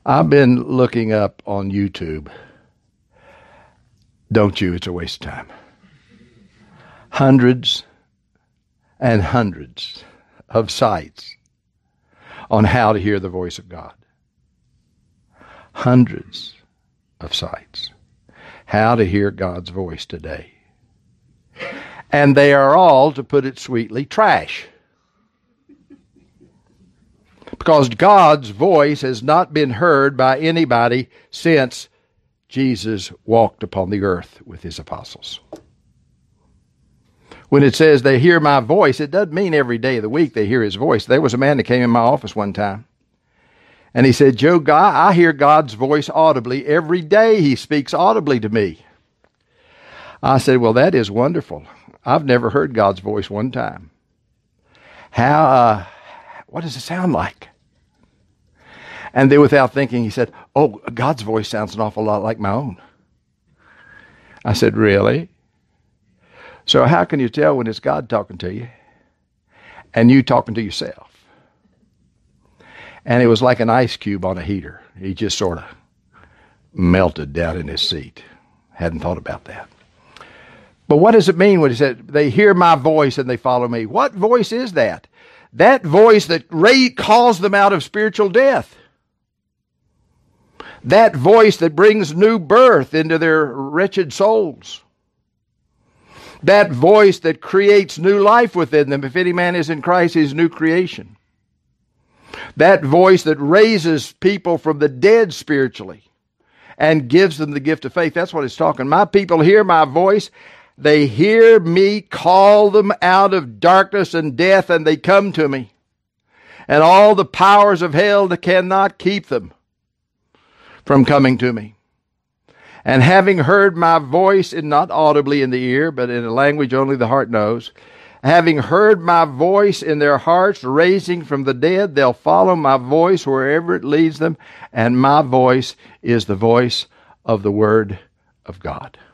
I've been looking up on YouTube. Don't you? It's a waste of time. Hundreds and hundreds of sites on how to hear the voice of God. Hundreds of sites. How to hear God's voice today. And they are all, to put it sweetly, trash. Because God's voice has not been heard by anybody since Jesus walked upon the earth with his apostles. When it says they hear my voice, it doesn't mean every day of the week they hear his voice. There was a man that came in my office one time, and he said, Joe, I hear God's voice audibly. Every day he speaks audibly to me. I said, well, that is wonderful. I've never heard God's voice one time. What does it sound like? And then without thinking, he said, oh, God's voice sounds an awful lot like my own. I said, really? So how can you tell when it's God talking to you and you talking to yourself? And it was like an ice cube on a heater. He just sort of melted down in his seat. Hadn't thought about that. But what does it mean when he said, they hear my voice and they follow me? What voice is that? That voice that calls them out of spiritual death. That voice that brings new birth into their wretched souls. That voice that creates new life within them. If any man is in Christ, he is a new creation. That voice that raises people from the dead spiritually and gives them the gift of faith. That's what it's talking. My people hear my voice. They hear me call them out of darkness and death, and they come to me. And all the powers of hell cannot keep them from coming to me. And having heard my voice, and not audibly in the ear, but in a language only the heart knows, having heard my voice in their hearts, raising from the dead, they'll follow my voice wherever it leads them, and my voice is the voice of the Word of God.